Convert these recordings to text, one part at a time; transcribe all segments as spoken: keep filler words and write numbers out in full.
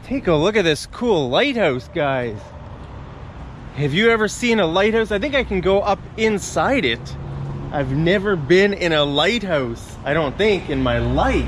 Take a look at this cool lighthouse, guys. Have you ever seen a lighthouse? I think I can go up inside it. I've never been in a lighthouse, I don't think, in my life.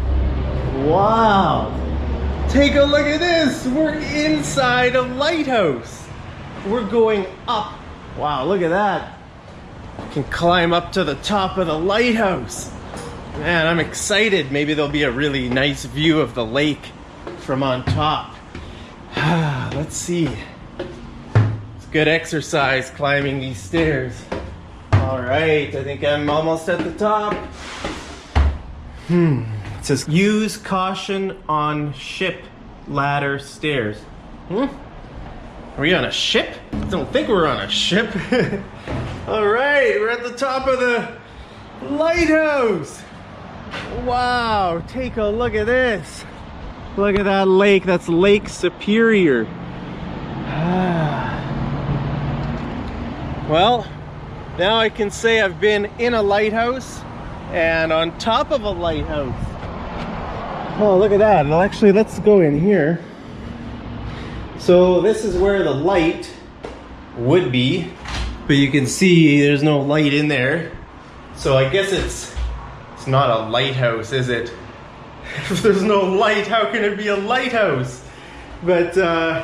Wow. Take a look at this. We're inside a lighthouse. We're going up. Wow, look at that. I can climb up to the top of the lighthouse. Man, I'm excited. Maybe there'll be a really nice view of the lake from on top. Let's see. It's good exercise climbing these stairs. All right, I think I'm almost at the top. Hmm. It says use caution on ship ladder stairs. Hmm? Are we on a ship? I don't think we're on a ship. All right, we're at the top of the lighthouse. Wow, take a look at this. Look at that lake. That's Lake Superior. Well, now I can say I've been in a lighthouse and on top of a lighthouse. Oh, look at that. Well, actually, let's go in here. So this is where the light would be, but you can see there's no light in there. So I guess it's it's not a lighthouse, is it? If there's no light, how can it be a lighthouse? But uh,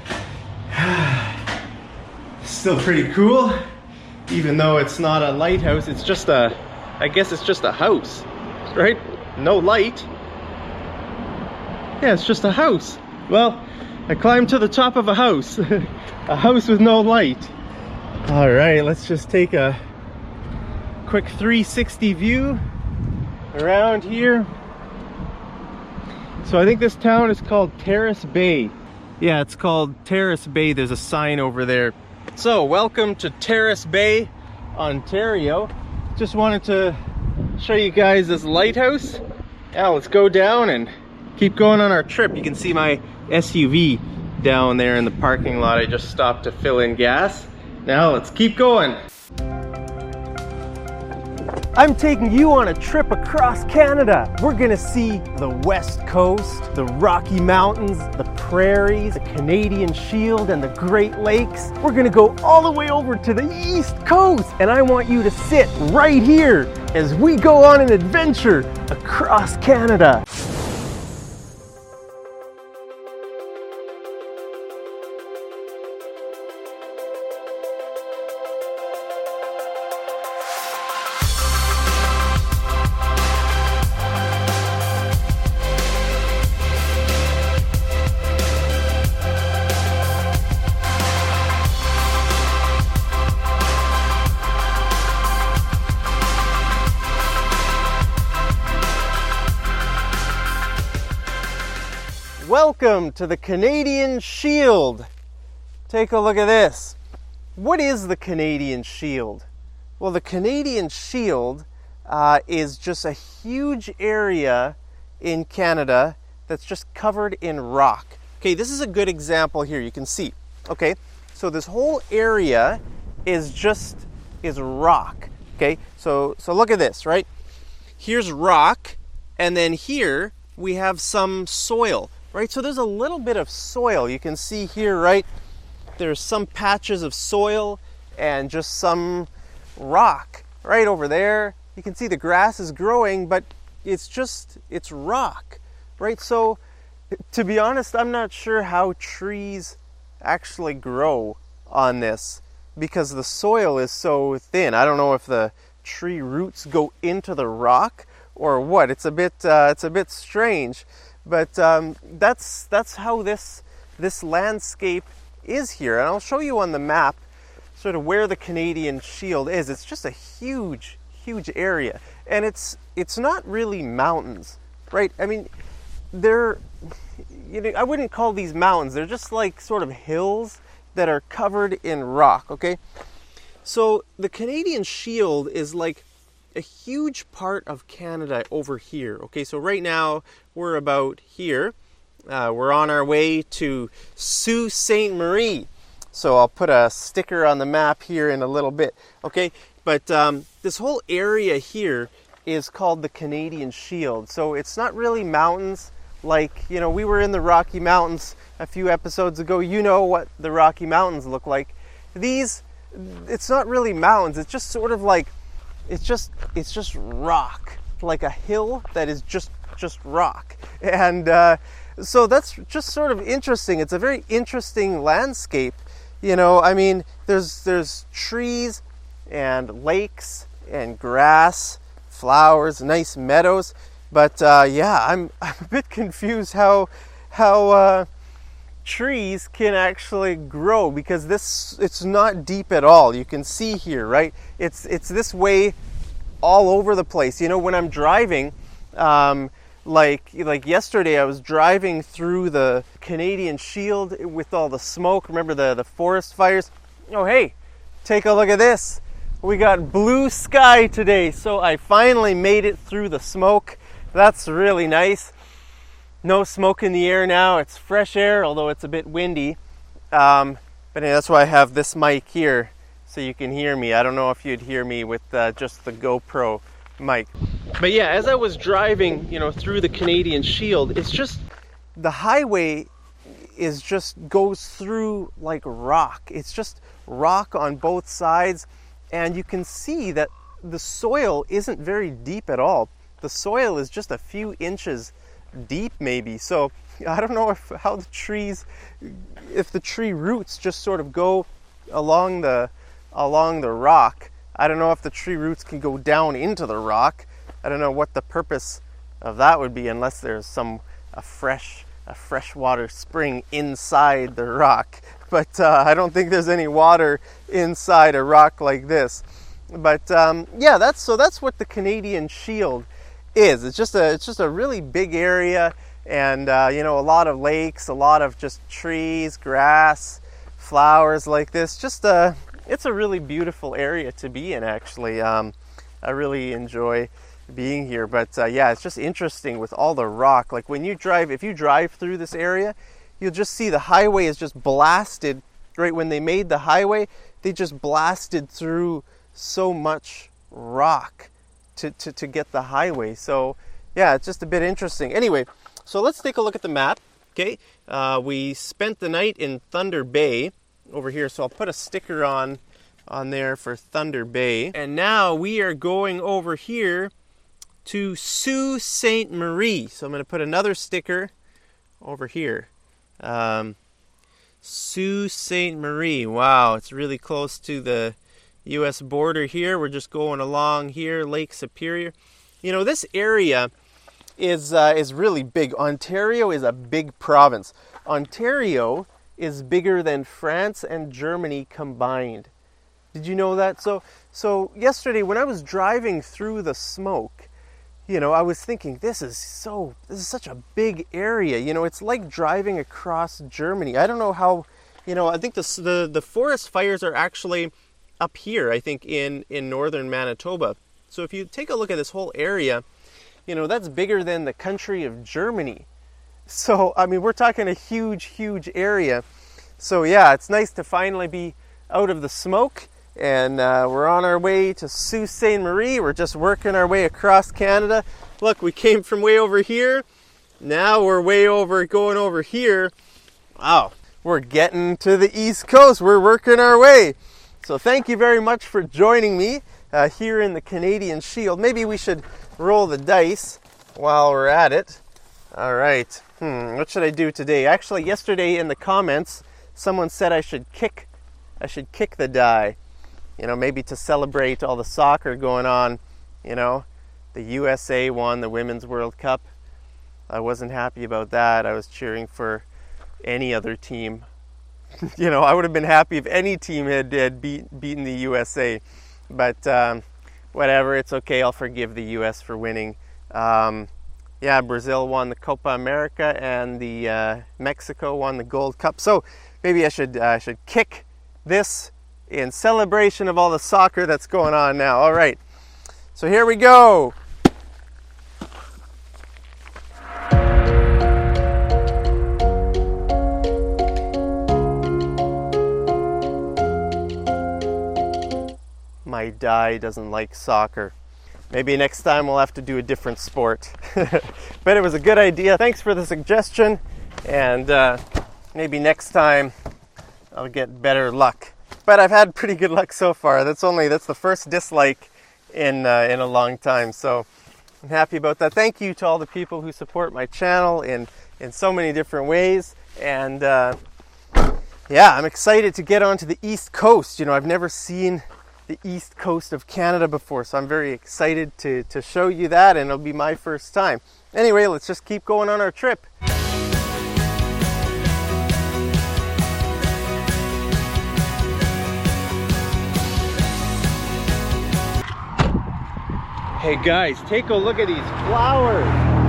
still pretty cool. Even though it's not a lighthouse, it's just a, I guess it's just a house, right? No light. Yeah, it's just a house. Well, I climbed to the top of a house. A house with no light. All right, let's just take a quick three sixty view around here. So I think this town is called Terrace Bay. Yeah, it's called Terrace Bay. There's a sign over there. So welcome to Terrace Bay, Ontario. Just wanted to show you guys this lighthouse. Now let's go down and keep going on our trip. You can see my S U V down there in the parking lot. I just stopped to fill in gas. Now let's keep going. I'm taking you on a trip across Canada. We're gonna see the West Coast, the Rocky Mountains, the prairies, the Canadian Shield, and the Great Lakes. We're gonna go all the way over to the East Coast, and I want you to sit right here as we go on an adventure across Canada. Welcome to the Canadian Shield. Take a look at this. What is the Canadian Shield? Well, the Canadian Shield uh, is just a huge area in Canada that's just covered in rock. Okay, this is a good example here. You can see. Okay, so this whole area is just is rock. Okay, so so look at this, right? Here's rock, and then here we have some soil. Right, so there's a little bit of soil. You can see here, right? There's some patches of soil and just some rock right over there. You can see the grass is growing, but it's just, it's rock, right? So to be honest, I'm not sure how trees actually grow on this because the soil is so thin. I don't know if the tree roots go into the rock or what. It's a bit, uh, it's a bit strange. But um, that's that's how this this landscape is here, and I'll show you on the map sort of where the Canadian Shield is. It's just a huge, huge area, and it's it's not really mountains, right? I mean, they're you know I wouldn't call these mountains. They're just like sort of hills that are covered in rock. Okay, so the Canadian Shield is like a huge part of Canada over here. Okay, so right now we're about here. Uh, we're on our way to Sault Ste. Marie. So I'll put a sticker on the map here in a little bit. Okay, but um, this whole area here is called the Canadian Shield. So it's not really mountains like, you know, we were in the Rocky Mountains a few episodes ago. You know what the Rocky Mountains look like. These, it's not really mountains. It's just sort of like, it's just, it's just rock, like a hill that is just, just rock. And uh, so that's just sort of interesting. It's a very interesting landscape. You know, I mean, there's there's trees and lakes and grass, flowers, nice meadows. But uh, yeah, I'm I'm a bit confused how how uh, trees can actually grow, because this it's not deep at all. You can see here, right? It's it's this way all over the place. You know, when I'm driving, um, like like yesterday, I was driving through the Canadian Shield with all the smoke. Remember the the forest fires? Oh hey, take a look at this. We got blue sky today, so I finally made it through the smoke. That's really nice. No smoke in the air now. It's fresh air, although it's a bit windy. Um, but anyway, that's why I have this mic here, so you can hear me. I don't know if you'd hear me with uh, just the GoPro mic. But yeah, as I was driving, you know, through the Canadian Shield, it's just, the highway is just goes through like rock. It's just rock on both sides, and you can see that the soil isn't very deep at all. The soil is just a few inches deep, maybe. So I don't know if how the trees, if the tree roots just sort of go along the along the rock. I don't know if the tree roots can go down into the rock. I don't know what the purpose of that would be, unless there's some a fresh a freshwater spring inside the rock. But uh, I don't think there's any water inside a rock like this. But um, yeah, that's so that's what the Canadian Shield is. It's just a it's just a really big area, and uh, you know, a lot of lakes, a lot of just trees, grass, flowers like this. Just a it's a really beautiful area to be in, actually. Um, I really enjoy being here. But uh, yeah, it's just interesting with all the rock. Like when you drive, if you drive through this area, you'll just see the highway is just blasted. Right when they made the highway, they just blasted through so much rock to, to, to get the highway. So yeah, it's just a bit interesting. Anyway, so let's take a look at the map. Okay, uh, we spent the night in Thunder Bay over here, so I'll put a sticker on on there for Thunder Bay. And now we are going over here to Sault Ste. Marie. So I'm going to put another sticker over here. Um, Sault Ste. Marie. Wow, it's really close to the U S border here. We're just going along here, Lake Superior. You know, this area is uh, is really big. Ontario is a big province. Ontario is bigger than France and Germany combined. Did you know that? So so yesterday when I was driving through the smoke, you know, I was thinking, this is so this is such a big area. You know, it's like driving across Germany. I don't know how, you know, I think the the, the forest fires are actually up here, I think, in, in northern Manitoba. So if you take a look at this whole area, you know, that's bigger than the country of Germany. So, I mean, we're talking a huge, huge area. So yeah, it's nice to finally be out of the smoke, and uh, we're on our way to Sault Ste. Marie. We're just working our way across Canada. Look, we came from way over here. Now we're way over, going over here. Wow, we're getting to the East Coast. We're working our way. So thank you very much for joining me uh, here in the Canadian Shield. Maybe we should roll the dice while we're at it. All right. Hmm, what should I do today? Actually, yesterday in the comments, someone said I should kick, I should kick the die. You know, maybe to celebrate all the soccer going on. You know, the U S A won the Women's World Cup. I wasn't happy about that. I was cheering for any other team. You know, I would have been happy if any team had, had beat, beaten the U S A. But um, whatever, it's okay. I'll forgive the U S for winning. Um, yeah, Brazil won the Copa America, and the uh, Mexico won the Gold Cup. So maybe I should uh, should kick this in celebration of all the soccer that's going on now. All right, so here we go. My die doesn't like soccer. maybe next time we'll have to do a different sport. But it was a good idea. Thanks for the suggestion, and uh, maybe next time I'll get better luck. But I've had pretty good luck so far. That's only that's the first dislike in uh, in a long time, so I'm happy about that. Thank you to all the people who support my channel in in so many different ways, and uh, yeah, I'm excited to get onto the East Coast. You know, I've never seen the East Coast of Canada before, so I'm very excited to to show you that, and it'll be my first time. Anyway, let's just keep going on our trip. Hey guys, take a look at these flowers.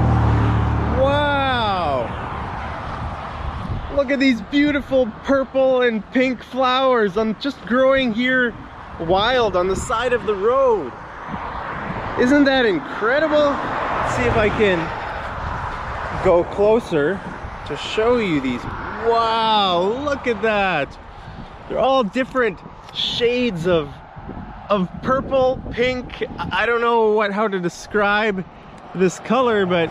Wow! Look at these beautiful purple and pink flowers. I'm just growing here wild on the side of the road. Isn't that incredible? Let's see if I can go closer to show you these. Wow, look at that. They're all different shades of of purple, pink. I don't know what how to describe this color, but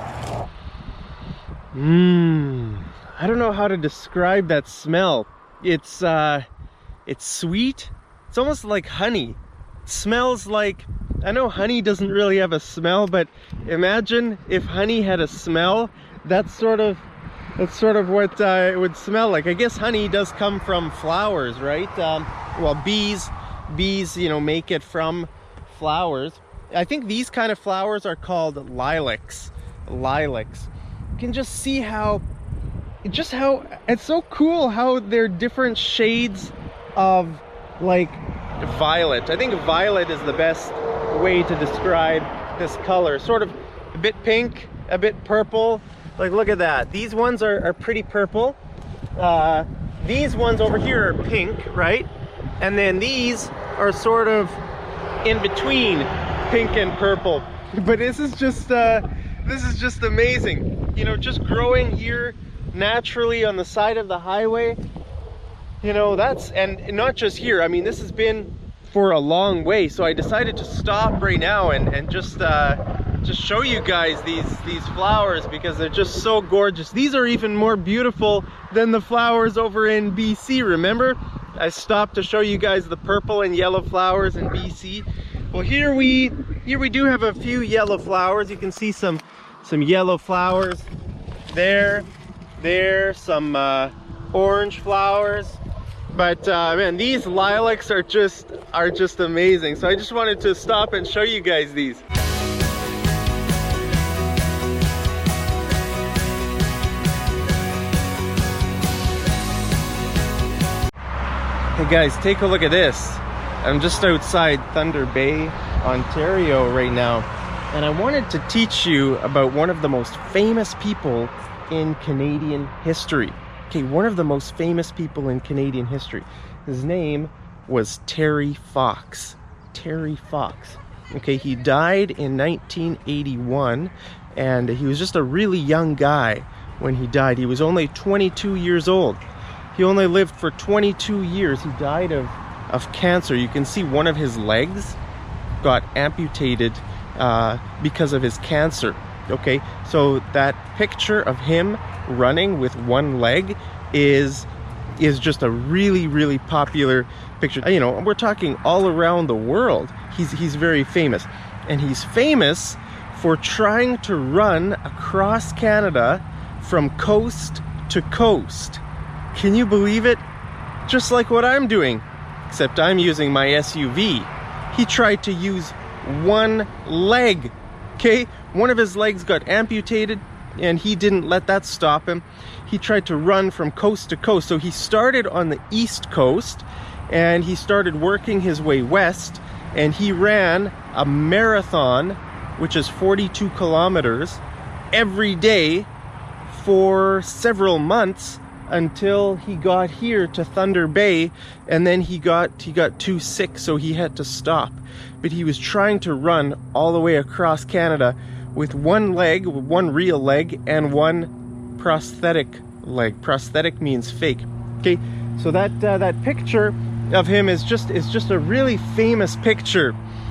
mmm, I don't know how to describe that smell. It's uh, it's sweet. It's almost like honey. It smells like, I know honey doesn't really have a smell, but imagine if honey had a smell. That's sort of that's sort of what uh, it would smell like. I guess honey does come from flowers, right? Um, well, bees. Bees, you know, make it from flowers. I think these kind of flowers are called lilacs. Lilacs. You can just see how, just how, it's so cool how they're different shades of, like, violet. I think violet is the best way to describe this color. Sort of a bit pink, a bit purple. Like, look at that. These ones are, are pretty purple. Uh, these ones over here are pink, right? And then these are sort of in between pink and purple. But this is just uh, this is just amazing. You know, just growing here naturally on the side of the highway. You know, that's, and not just here. I mean, this has been for a long way. So I decided to stop right now and and just uh, just show you guys these these flowers, because they're just so gorgeous. These are even more beautiful than the flowers over in B C. Remember? I stopped to show you guys the purple and yellow flowers in B C. Well, here we here we do have a few yellow flowers. You can see some some yellow flowers there, there, some uh, orange flowers. But uh, man, these lilacs are just are just amazing. So I just wanted to stop and show you guys these. Hey guys, take a look at this. I'm just outside Thunder Bay, Ontario right now, and I wanted to teach you about one of the most famous people in Canadian history. Okay, one of the most famous people in Canadian history. His name was Terry Fox. Terry Fox. Okay, he died in nineteen eighty-one, and he was just a really young guy when he died. He was only twenty-two years old. He only lived for twenty-two years. He died of, of cancer. You can see one of his legs got amputated uh, because of his cancer. Okay, so that picture of him running with one leg is is just a really, really popular picture. You know, we're talking all around the world. He's, he's very famous. And he's famous for trying to run across Canada from coast to coast. Can you believe it? Just like what I'm doing, except I'm using my S U V. He tried to use one leg, okay? One of his legs got amputated, and he didn't let that stop him. He tried to run from coast to coast. So he started on the East Coast, and he started working his way west, and he ran a marathon, which is forty-two kilometers, every day for several months, until he got here to Thunder Bay, and then he got he got too sick, so he had to stop. But he was trying to run all the way across Canada with one leg, one real leg, and one prosthetic leg. Prosthetic means fake. Okay, so that uh, that picture of him is just is just a really famous picture.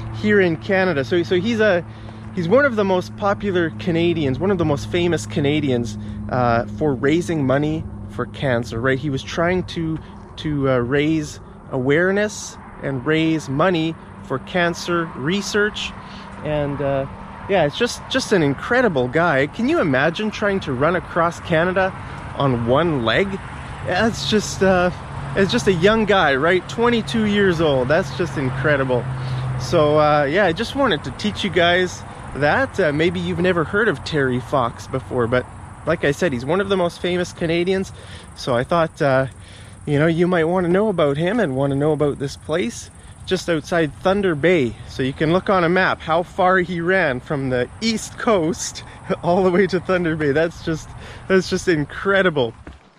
here in Canada. So, so he's a he's one of the most popular Canadians, one of the most famous Canadians uh, for raising money for cancer. Right? He was trying to to uh, raise awareness and raise money for cancer research, and uh, yeah, it's just just an incredible guy. Can you imagine trying to run across Canada on one leg? That's just uh, it's just a young guy, right? twenty-two years old. That's just incredible. So uh, yeah, I just wanted to teach you guys that. Uh, maybe you've never heard of Terry Fox before, but like I said, he's one of the most famous Canadians. So I thought, uh, you know, you might want to know about him and want to know about this place just outside Thunder Bay. So you can look on a map how far he ran from the east coast all the way to Thunder Bay. That's just that's just incredible.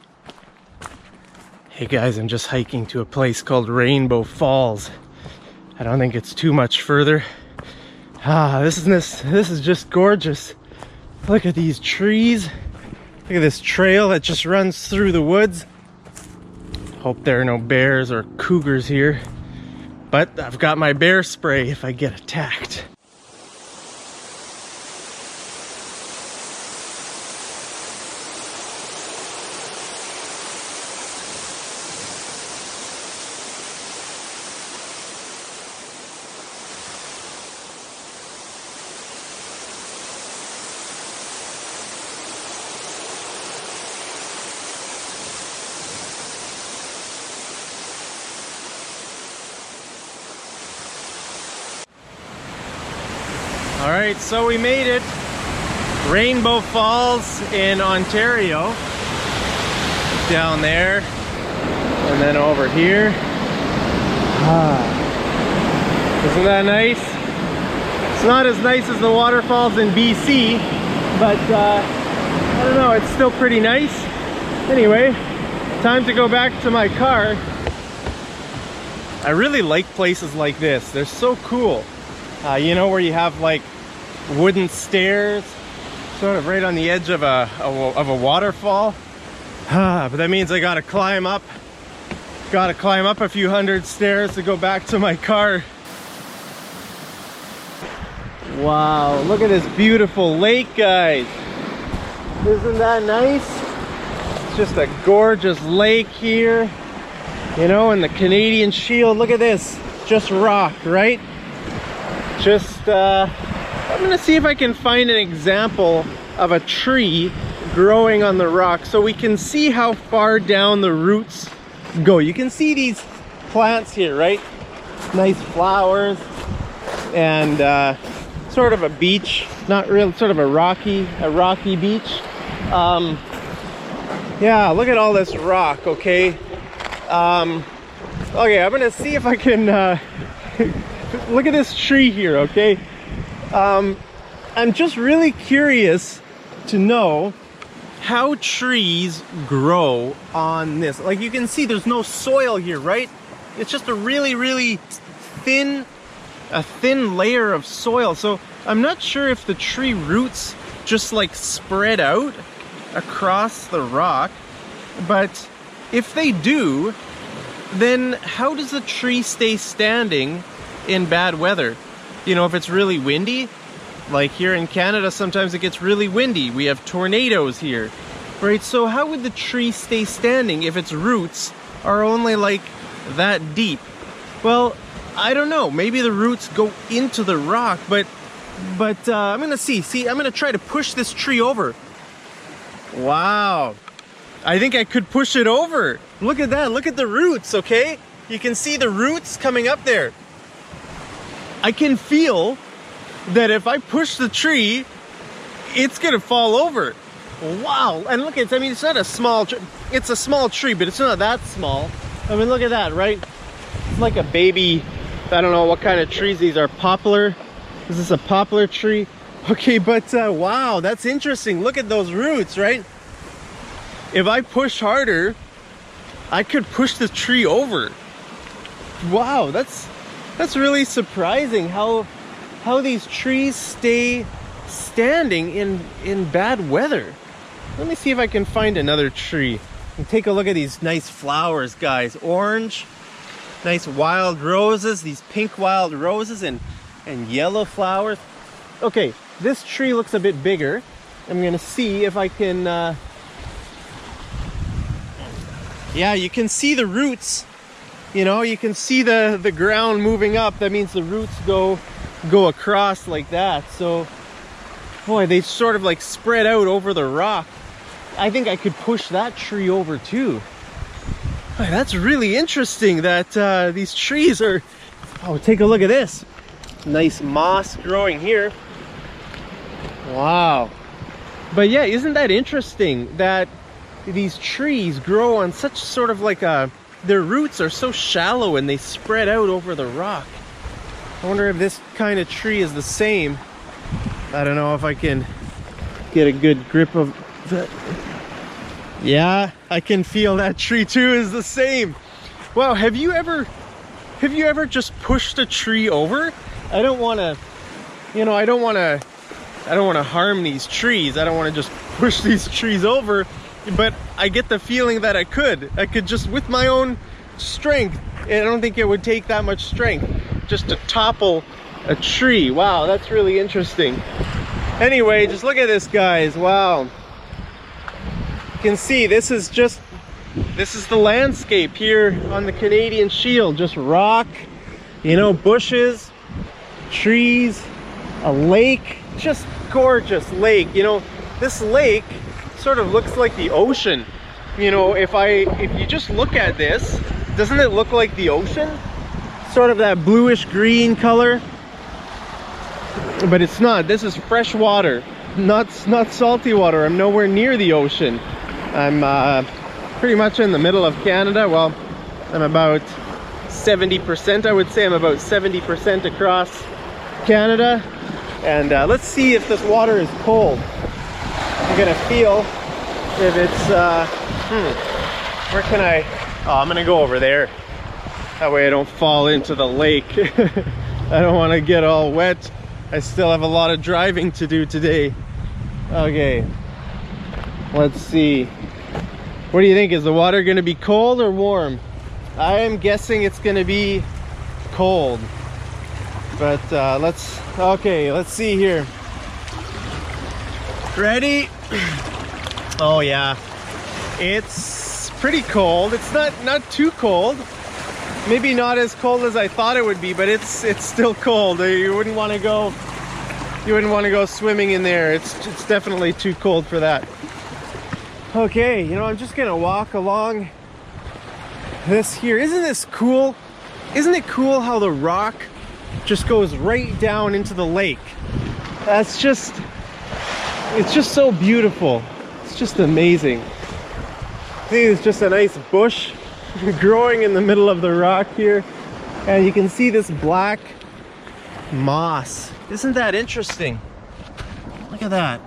Hey guys, I'm just hiking to a place called Rainbow Falls. I don't think it's too much further. Ah, this is this this is just gorgeous. Look at these trees. Look at this trail that just runs through the woods. Hope there are no bears or cougars here. But I've got my bear spray if I get attacked. Alright, so we made it. Rainbow Falls in Ontario. Down there. And then over here. Ah. Isn't that nice? It's not as nice as the waterfalls in B C, but uh, I don't know, it's still pretty nice. Anyway, time to go back to my car. I really like places like this. They're so cool. Uh, you know, where you have like wooden stairs sort of right on the edge of a, of a waterfall. Ah, but that means I gotta climb up gotta climb up a few hundred stairs to go back to my car. Wow, look at this beautiful lake, guys. Isn't that nice? It's just a gorgeous lake here, you know, and the Canadian Shield. Look at this, just rock, right? Just uh, I'm gonna see if I can find an example of a tree growing on the rock so we can see how far down the roots go. You can see these plants here, right? Nice flowers and uh, sort of a beach, not real, sort of a rocky, a rocky beach. Um, yeah, look at all this rock, okay? Um, okay, I'm gonna see if I can uh, look at this tree here, okay? Um, I'm just really curious to know how trees grow on this. Like you can see there's no soil here, right? It's just a really, really thin, a thin layer of soil. So I'm not sure if the tree roots just like spread out across the rock, but if they do, then how does the tree stay standing in bad weather? You know, if it's really windy, like here in Canada, sometimes it gets really windy. We have tornadoes here, right? So how would the tree stay standing if its roots are only like that deep? Well, I don't know. Maybe the roots go into the rock, but but uh, I'm gonna see. See, I'm gonna try to push this tree over. Wow. I think I could push it over. Look at that. Look at the roots, okay? You can see the roots coming up there. I can feel that if I push the tree, it's gonna fall over. Wow. And look, it's, I mean, it's not a small tree. It's a small tree, but it's not that small. I mean, look at that, right? It's like a baby, I don't know what kind of trees these are. Poplar. Is this a poplar tree? Okay, but uh, wow, that's interesting. Look at those roots, right? If I push harder, I could push the tree over. Wow, that's that's really surprising how how these trees stay standing in in bad weather. Let me see if I can find another tree and take a look at these nice flowers, guys. Orange, nice wild roses, these pink wild roses, and and yellow flowers. Okay, this tree looks a bit bigger. I'm gonna see if I can, uh... yeah, you can see the roots. You know, you can see the, the ground moving up. That means the roots go, go across like that. So, boy, they sort of like spread out over the rock. I think I could push that tree over too. Boy, that's really interesting that uh, these trees are... Oh, take a look at this. Nice moss growing here. Wow. But yeah, isn't that interesting that these trees grow on such sort of like a... Their roots are so shallow and they spread out over the rock. I wonder if this kind of tree is the same. I don't know if I can get a good grip of that. Yeah, I can feel that tree too is the same. Wow, have you ever have you ever just pushed a tree over? I don't want to, you know, I don't want to I don't want to harm these trees. I don't want to just push these trees over. But I get the feeling that I could. I could just, with my own strength, I don't think it would take that much strength just to topple a tree. Wow, that's really interesting. Anyway, just look at this, guys. Wow. You can see this is just, this is the landscape here on the Canadian Shield. Just rock, you know, bushes, trees, a lake, just gorgeous lake. You know, this lake sort of looks like the ocean. You know, if I if you just look at this, doesn't it look like the ocean? Sort of that bluish green color. But it's not. This is fresh water, not not salty water. I'm nowhere near the ocean. I'm uh, pretty much in the middle of Canada. Well, I'm about seventy percent, I would say. I'm about seventy percent across Canada. And uh, let's see if this water is cold. I'm gonna feel if it's, uh, hmm, where can I, oh, I'm gonna go over there. That way I don't fall into the lake. I don't wanna get all wet. I still have a lot of driving to do today. Okay, let's see. What do you think? Is the water gonna be cold or warm? I am guessing it's gonna be cold. But uh, let's, okay, let's see here. Ready? Oh yeah, it's pretty cold. It's not not too cold. Maybe not as cold as I thought it would be, but it's it's still cold. You wouldn't want to go. You wouldn't want to go swimming in there. It's it's definitely too cold for that. Okay, you know, I'm just gonna walk along this here. Isn't this cool? Isn't it cool how the rock just goes right down into the lake? That's just. It's just so beautiful. It's just amazing. See, it's just a nice bush growing in the middle of the rock here. And you can see this black moss. Isn't that interesting? Look at that.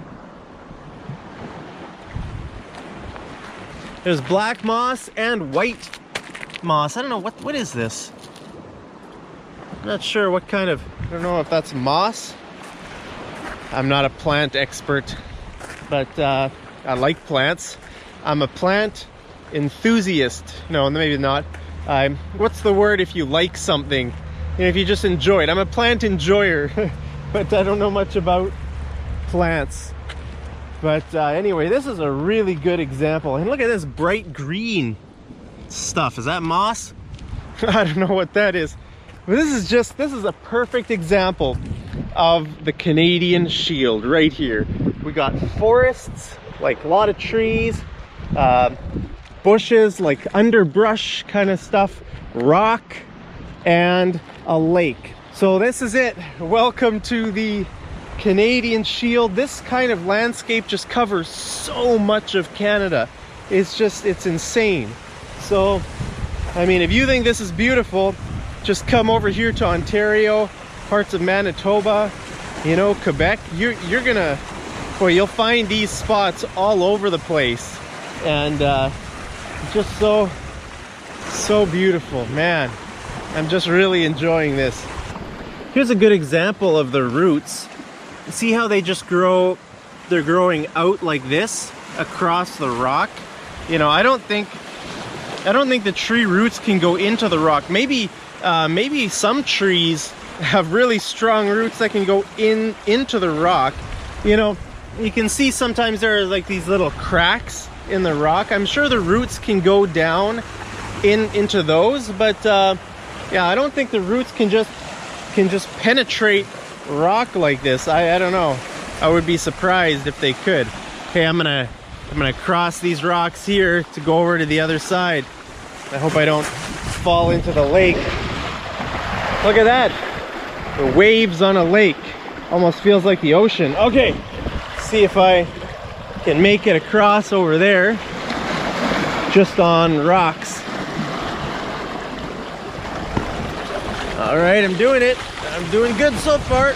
There's black moss and white moss. I don't know, what, what is this? I'm not sure what kind of, I don't know if that's moss. I'm not a plant expert, but uh, I like plants. I'm a plant enthusiast. No, maybe not. Um, what's the word if you like something? You know, if you just enjoy it. I'm a plant enjoyer, but I don't know much about plants. But uh, anyway, this is a really good example. And look at this bright green stuff. Is that moss? I don't know what that is. But this is just, this is a perfect example of the Canadian Shield right here. We got forests, like a lot of trees, uh, bushes, like underbrush kind of stuff, rock, and a lake. So this is it. Welcome to the Canadian Shield. This kind of landscape just covers so much of Canada. It's just, it's insane. So, I mean, if you think this is beautiful, just come over here to Ontario, parts of Manitoba, you know, Quebec. You're, you're gonna, boy, you'll find these spots all over the place. And uh, just so, so beautiful, man. I'm just really enjoying this. Here's a good example of the roots. See how they just grow, they're growing out like this across the rock. You know, I don't think, I don't think the tree roots can go into the rock. Maybe, uh, maybe some trees have really strong roots that can go in into the rock. You know, you can see sometimes there are like these little cracks in the rock. I'm sure the roots can go down in into those, but uh, yeah, I don't think the roots can just can just penetrate rock like this. I, I don't know. I would be surprised if they could. Okay, I'm gonna I'm gonna cross these rocks here to go over to the other side. I hope I don't fall into the lake. Look at that. The waves on a lake. Almost feels like the ocean. Okay, see if I can make it across over there just on rocks. All right, I'm doing it. I'm doing good so far.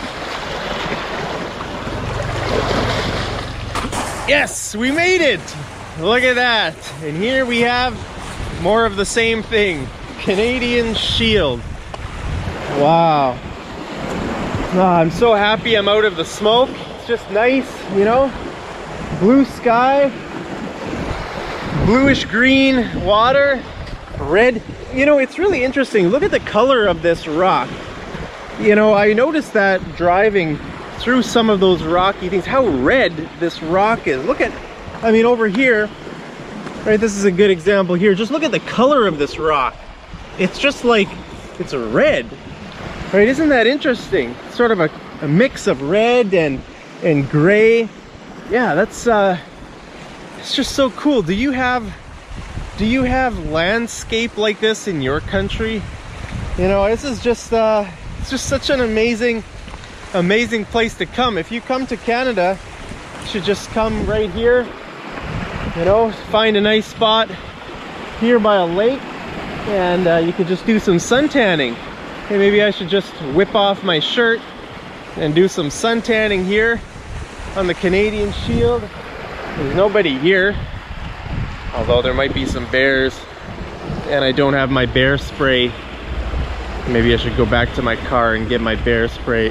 Yes, we made it. Look at that. And here we have more of the same thing. Canadian Shield. Wow. Oh, I'm so happy I'm out of the smoke. It's just nice, you know? Blue sky, bluish green water, red. You know, it's really interesting. Look at the color of this rock. You know, I noticed that driving through some of those rocky things, how red this rock is. Look at, I mean, over here, right, this is a good example here. Just look at the color of this rock. It's just like, it's red, right? Isn't that interesting? It's sort of a, a mix of red and, and gray. Yeah, that's, uh, it's just so cool. Do you have, do you have landscape like this in your country? You know, this is just, uh, it's just such an amazing, amazing place to come. If you come to Canada, you should just come right here, you know, find a nice spot here by a lake, and uh, you could just do some sun tanning. Hey, maybe I should just whip off my shirt and do some sun tanning here on the Canadian Shield. There's nobody here, although there might be some bears, and I don't have my bear spray. Maybe I should go back to my car and get my bear spray.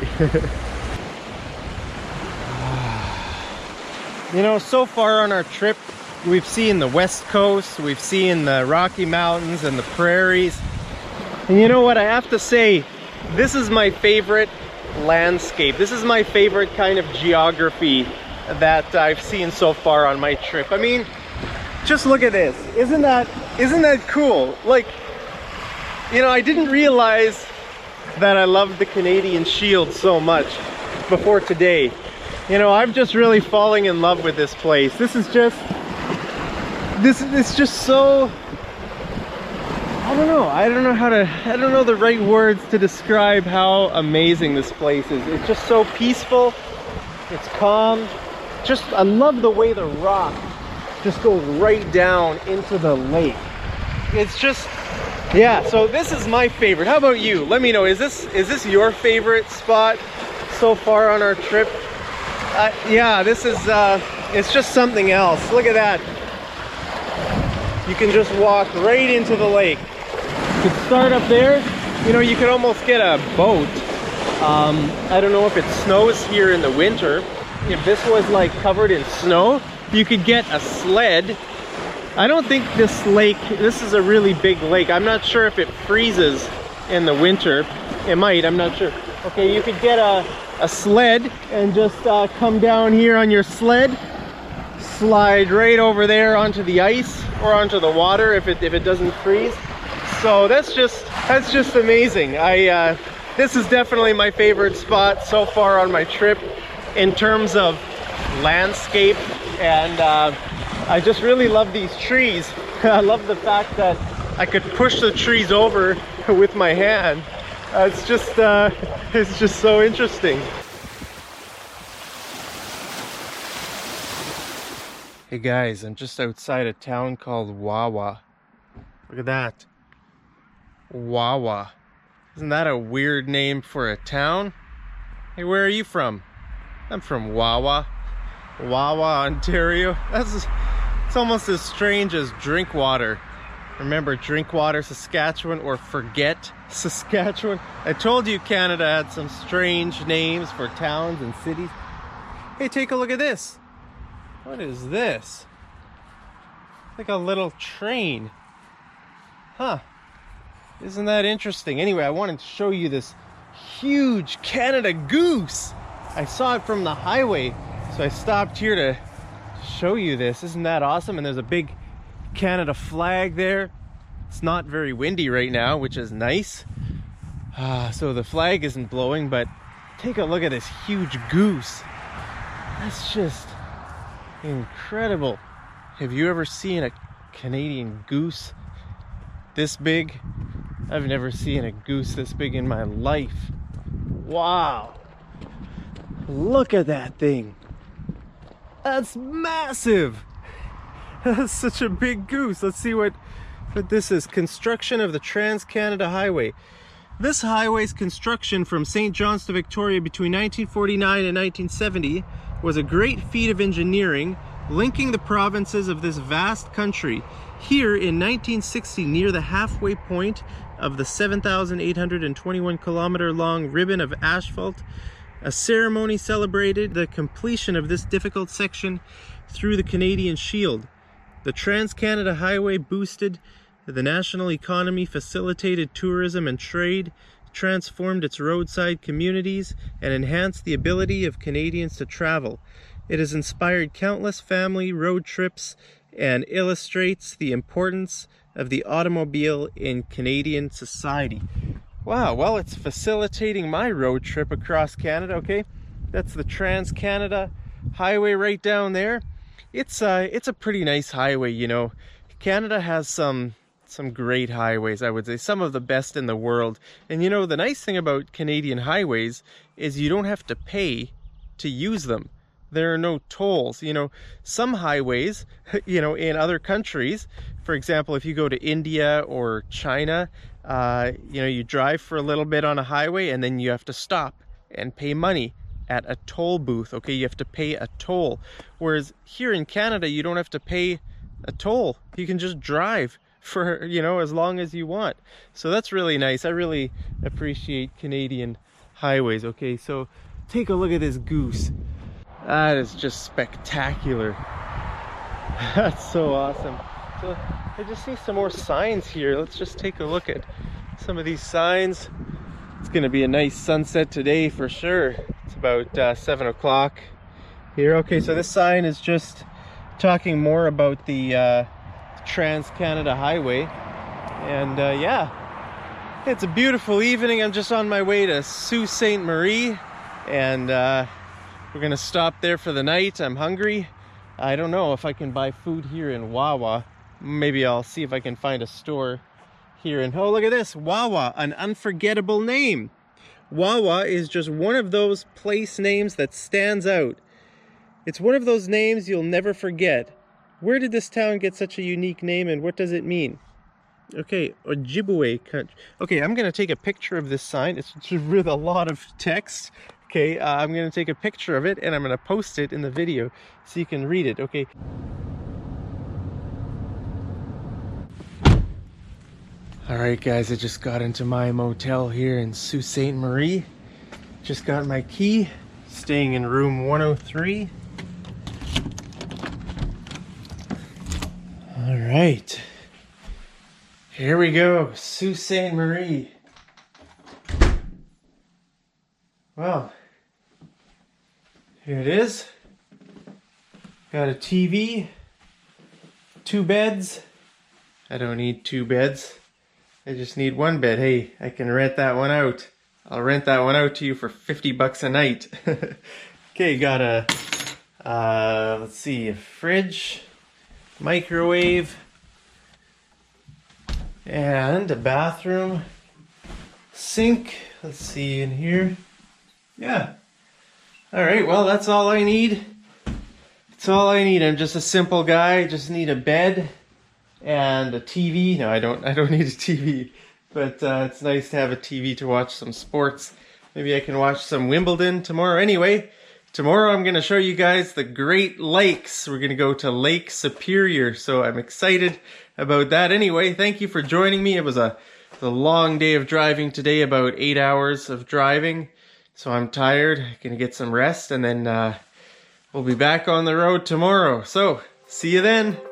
You know, so far on our trip, we've seen the West Coast, we've seen the Rocky Mountains and the prairies. And you know what, I have to say, this is my favorite landscape. This is my favorite kind of geography that I've seen so far on my trip. I mean, just look at this. Isn't that, isn't that cool? Like, you know, I didn't realize that I loved the Canadian Shield so much before today. You know, I'm just really falling in love with this place. This is just, this is just so, I don't know. I don't know how to, I don't know the right words to describe how amazing this place is. It's just so peaceful. It's calm. Just, I love the way the rock just goes right down into the lake. It's just, yeah, so this is my favorite. How about you? Let me know, is this is this your favorite spot so far on our trip? Uh, yeah, this is, uh, it's just something else. Look at that. You can just walk right into the lake. You could start up there. You know, you could almost get a boat. Um, I don't know if it snows here in the winter. If this was like covered in snow, you could get a sled. I don't think this lake, this is a really big lake. I'm not sure if it freezes in the winter. It might, I'm not sure. Okay, you could get a, a sled and just uh, come down here on your sled, slide right over there onto the ice or onto the water if it, if it doesn't freeze. So that's just, that's just amazing. I, uh, this is definitely my favorite spot so far on my trip in terms of landscape, and uh, I just really love these trees. I love the fact that I could push the trees over with my hand. Uh, it's just, uh, it's just so interesting. Hey guys, I'm just outside a town called Wawa. Look at that. Wawa. Isn't that a weird name for a town? Hey, where are you from? I'm from Wawa. Wawa, Ontario. That's, it's almost as strange as Drinkwater. Remember Drinkwater, Saskatchewan, or Forget Saskatchewan? I told you Canada had some strange names for towns and cities. Hey, take a look at this. What is this? Like a little train. Huh. Isn't that interesting? Anyway, I wanted to show you this huge Canada goose. I saw it from the highway, so I stopped here to show you this. Isn't that awesome? And there's a big Canada flag there. It's not very windy right now, which is nice. Uh, so the flag isn't blowing, but take a look at this huge goose. That's just incredible. Have you ever seen a Canadian goose this big? I've never seen a goose this big in my life. Wow. Look at that thing. That's massive. That's such a big goose. Let's see what, what this is. Construction of the Trans-Canada Highway. This highway's construction from Saint John's to Victoria between nineteen forty-nine and nineteen seventy was a great feat of engineering, linking the provinces of this vast country. Here in nineteen sixty, near the halfway point of the seven thousand eight hundred twenty-one kilometer long ribbon of asphalt, a ceremony celebrated the completion of this difficult section through the Canadian Shield. The Trans-Canada Highway boosted the national economy, facilitated tourism and trade, transformed its roadside communities, and enhanced the ability of Canadians to travel. It has inspired countless family road trips and illustrates the importance of the automobile in Canadian society. Wow, well, it's facilitating my road trip across Canada, okay? That's the Trans-Canada Highway right down there. It's, uh, it's a pretty nice highway, you know. Canada has some some great highways, I would say, some of the best in the world. And you know, the nice thing about Canadian highways is you don't have to pay to use them. There are no tolls. You know, some highways, you know, in other countries, for example, if you go to India or China, uh, you know, you drive for a little bit on a highway and then you have to stop and pay money at a toll booth. Okay, you have to pay a toll. Whereas here in Canada, you don't have to pay a toll. You can just drive for, you know, as long as you want. So that's really nice. I really appreciate Canadian highways. Okay, so take a look at this goose. That is just spectacular. That's so awesome. So I just see some more signs here. Let's just take a look at some of these signs. It's gonna be a nice sunset today for sure. It's about uh, seven o'clock here. Okay, so this sign is just talking more about the uh, Trans-Canada Highway. And uh, yeah, it's a beautiful evening. I'm just on my way to Sault Ste. Marie, and uh, we're gonna stop there for the night. I'm hungry. I don't know if I can buy food here in Wawa. Maybe I'll see if I can find a store here. And oh, look at this, Wawa, an unforgettable name. Wawa is just one of those place names that stands out. It's one of those names you'll never forget. Where did this town get such a unique name, and what does it mean? Okay, Ojibwe country. Okay, I'm gonna take a picture of this sign. It's just with a lot of text. Okay, uh, I'm gonna take a picture of it and I'm gonna post it in the video so you can read it. Okay. All right, guys, I just got into my motel here in Sault Ste. Marie. Just got my key. Staying in room one oh three. All right, here we go, Sault Ste. Marie. Well, here it is. Got a T V, two beds. I don't need two beds. I just need one bed. Hey, I can rent that one out. I'll rent that one out to you for fifty bucks a night. Okay, got a, uh, let's see, a fridge, microwave, and a bathroom, sink. Let's see in here. Yeah. All right, well, that's all I need. That's all I need. I'm just a simple guy. I just need a bed and a T V. No, I don't I don't need a T V, but uh, it's nice to have a T V to watch some sports. Maybe I can watch some Wimbledon tomorrow. Anyway, tomorrow I'm going to show you guys the Great Lakes. We're going to go to Lake Superior, so I'm excited about that. Anyway, thank you for joining me. It was a, a long day of driving today, about eight hours of driving, so I'm tired. I'm going to get some rest, and then uh, we'll be back on the road tomorrow. So, see you then.